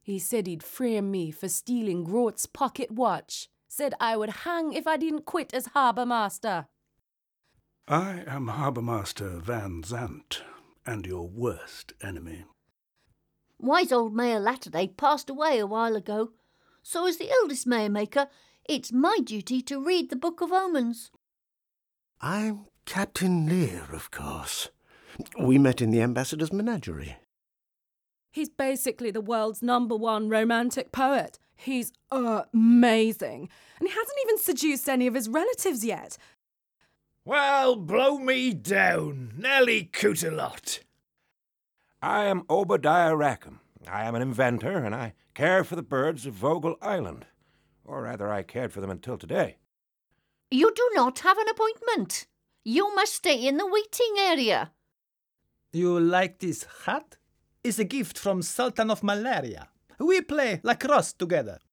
He said he'd frame me for stealing Groat's pocket watch. Said I would hang if I didn't quit as harbour master. I am Harbour Master Van Zant, and your worst enemy. Wise old Mayor Latterday passed away a while ago, so as the eldest Mayor Maker, it's my duty to read the Book of Omens. I'm Captain Lear, of course. We met in the Ambassador's menagerie. He's basically the world's #1 romantic poet. He's amazing. And he hasn't even seduced any of his relatives yet. Well, blow me down, Nelly Cootalot. I am Obadiah Rackham. I am an inventor, and I care for the birds of Vogel Island. Or rather, I cared for them until today. You do not have an appointment. You must stay in the waiting area. You like this hat? It's a gift from Sultan of Malaria. We play lacrosse together.